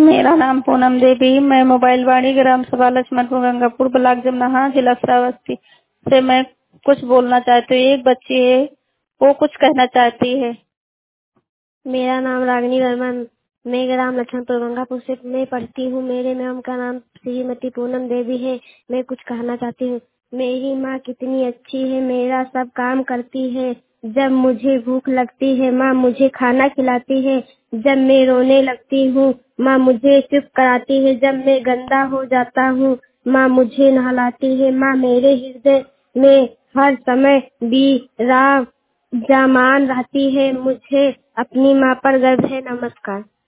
मेरा नाम पूनम देवी। मैं मोबाइल वाणी ग्राम सभा लक्ष्मणपुर गंगापुर ब्लॉक जमनाहा जिला श्रावस्ती से मैं कुछ बोलना चाहती हूँ। एक बच्ची है, वो कुछ कहना चाहती है। मेरा नाम रागिनी वर्मा। मैं ग्राम लक्ष्मणपुर गंगापुर से मैं पढ़ती हूँ। मेरे मैम का नाम श्रीमती पूनम देवी है। मैं कुछ कहना चाहती हूँ। मेरी माँ कितनी अच्छी है, मेरा सब काम करती है। जब मुझे भूख लगती है माँ मुझे खाना खिलाती है। जब मैं रोने लगती हूँ माँ मुझे चुप कराती है। जब मैं गंदा हो जाता हूँ माँ मुझे नहलाती है। माँ मेरे हृदय में हर समय विराजमान रहती है। मुझे अपनी माँ पर गर्व है। नमस्कार।